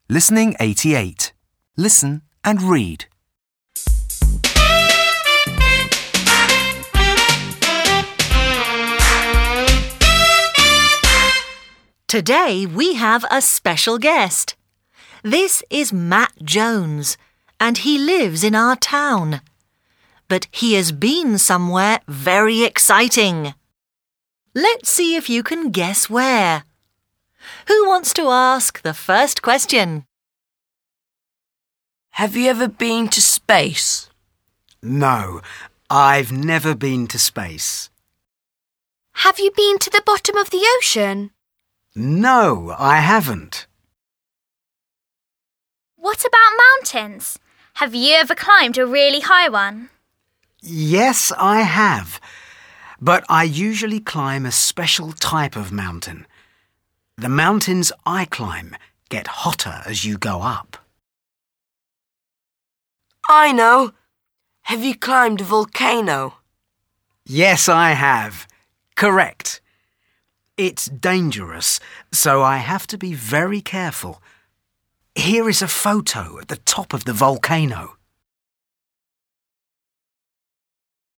Listening 88. Listen and read. Today we have a special guest. This is Matt Jones, and he lives in our town. But he has been somewhere very exciting. Let's see if you can guess where. Who wants to ask the first question? Have you ever been to space? No, I've never been to space. Have you been to the bottom of the ocean? No, I haven't. What about mountains? Have you ever climbed a really high one? Yes, I have. But I usually climb a special type of mountain. The mountains I climb get hotter as you go up. I know. Have you climbed a volcano? Yes, I have. Correct. It's dangerous, so I have to be very careful. Here is a photo at the top of the volcano.